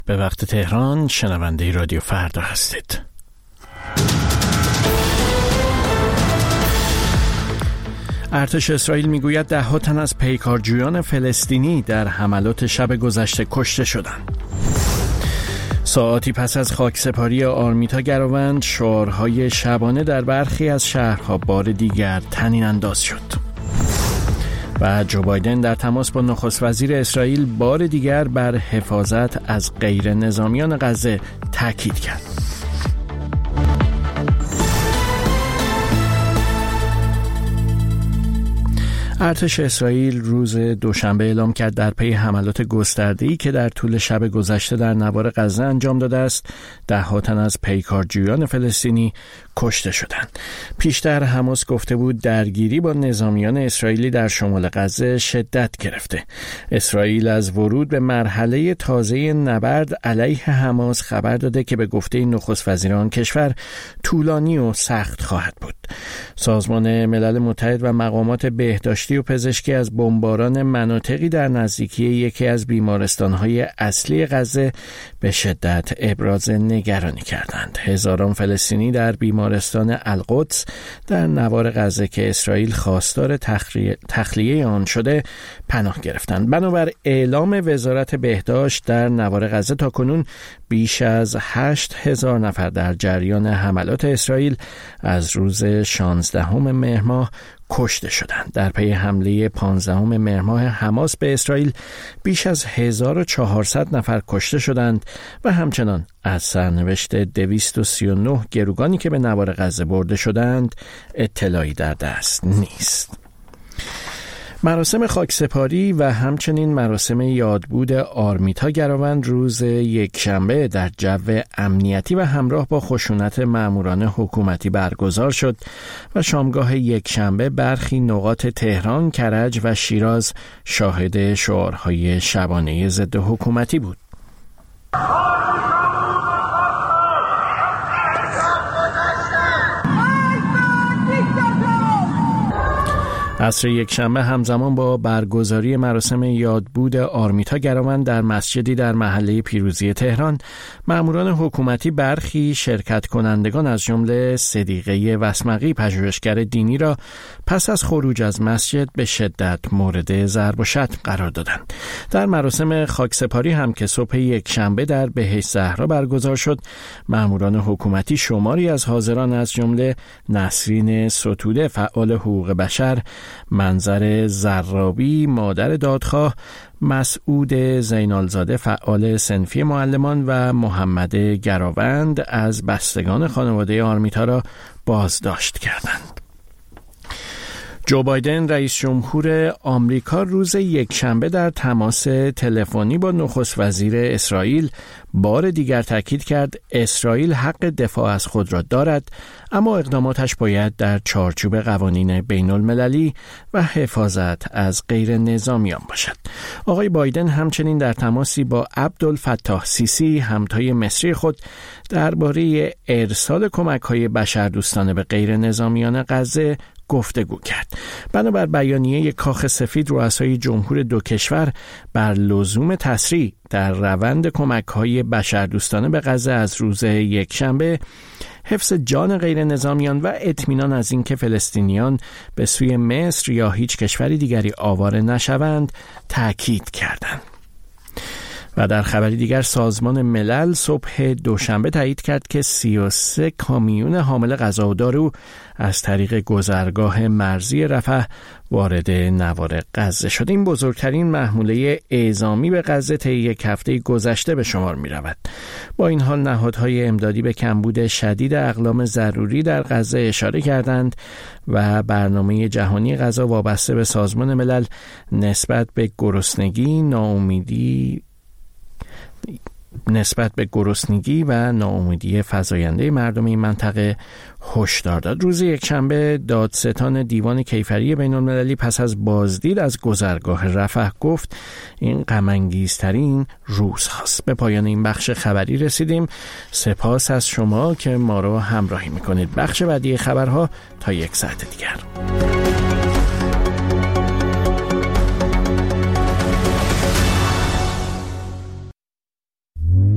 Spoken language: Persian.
به وقت تهران شنونده رادیو فردا هستید. ارتش اسرائیل میگوید 10 تن از پیکارجویان فلسطینی در حملات شب گذشته کشته شدند. ساعاتی پس از خاکسپاری آرمیتا گراوند، شعارهای شبانه در برخی از شهرها بار دیگر طنین انداز شد. و جو بایدن در تماس با نخست وزیر اسرائیل بار دیگر بر حفاظت از غیر نظامیان غزه تاکید کرد. ارتش اسرائیل روز دوشنبه اعلام کرد در پی حملات گسترده‌ای که در طول شب گذشته در نوار غزه انجام داده است، 10 تن از پیکارجویان فلسطینی کشته شدند. پیشتر حماس گفته بود درگیری با نظامیان اسرائیلی در شمال غزه شدت گرفته. اسرائیل از ورود به مرحله تازه نبرد علیه حماس خبر داده که به گفته نخست وزیر آن کشور طولانی و سخت خواهد بود. سازمان ملل متحد و مقامات بهداشتی و پزشکی از بمباران مناطقی در نزدیکی یکی از بیمارستان‌های اصلی غزه به شدت ابراز نگرانی کردند. هزاران فلسطینی در بیمارستان القدس در نوار غزه که اسرائیل خواستار تخلیه آن شده پناه گرفتند. بنابر اعلام وزارت بهداشت در نوار غزه تاکنون بیش از 8,000 نفر در جریان حملات اسرائیل از روز 16 مهر ماه کشته شدند. در پی حمله 15 مهر ماه حماس به اسرائیل بیش از 1400 نفر کشته شدند و همچنان از سرنوشت 239 گروگانی که به نوار غزه برده شدند اطلاعی در دست نیست. مراسم خاکسپاری و همچنین مراسم یادبود آرمیتا گراوند روز یکشنبه در جو امنیتی و همراه با خشونت ماموران حکومتی برگزار شد و شامگاه یکشنبه برخی نقاط تهران، کرج و شیراز شاهد شعارهای شبانه ضد حکومتی بود. عصر یکشنبه همزمان با برگزاری مراسم یادبود آرمیتا گراوند در مسجدی در محله پیروزی تهران، ماموران حکومتی برخی شرکت کنندگان از جمله صدیقه وسمقی پژوهشگر دینی را پس از خروج از مسجد به شدت مورد ضرب و شتم قرار دادند. در مراسم خاکسپاری هم که صبح یکشنبه در بهشت زهرا برگزار شد، ماموران حکومتی شماری از حاضران از جمله نسرین ستوده فعال حقوق بشر، منظر زرابی مادر دادخواه، مسعود زینالزاده فعال صنفی معلمان و محمد گراوند از بستگان خانواده آرمیتا را بازداشت کردند. جو بایدن رئیس جمهور آمریکا روز یکشنبه در تماس تلفنی با نخست وزیر اسرائیل بار دیگر تاکید کرد اسرائیل حق دفاع از خود را دارد، اما اقداماتش باید در چارچوب قوانین بین المللی و حفاظت از غیر نظامیان باشد. آقای بایدن همچنین در تماسی با عبدالفتاح سیسی همتای مصری خود درباره ارسال کمک‌های بشردوستانه به غیر نظامیان غزه گفتگو کرد. بنابر بیانیه کاخ سفید، رؤسای جمهور دو کشور بر لزوم تسریع در روند کمک‌های بشردوستانه به غزه از روز یکشنبه، حفظ جان غیر نظامیان و اطمینان از اینکه فلسطینیان به سوی مصر یا هیچ کشوری دیگری آواره نشوند تأکید کردند. و در خبری دیگر، سازمان ملل صبح دوشنبه تایید کرد که 33 کامیون حامل غذا و دارو از طریق گذرگاه مرزی رفح وارد نوار غزه شد. این بزرگترین محموله اعزامی به غزه طی یک هفته گذشته به شمار می رود. با این حال نهادهای امدادی به کمبود شدید اقلام ضروری در غزه اشاره کردند و برنامه جهانی غذا وابسته به سازمان ملل نسبت به گرسنگی و ناامیدی فزاینده مردم این منطقه هشدار داد. روز یکشنبه دادستان دیوان کیفری بین المللی پس از بازدید از گذرگاه رفح گفت این غم‌انگیزترین روز هاست. به پایان این بخش خبری رسیدیم. سپاس از شما که ما رو همراهی میکنید. بخش بعدی خبرها تا یک ساعت دیگر.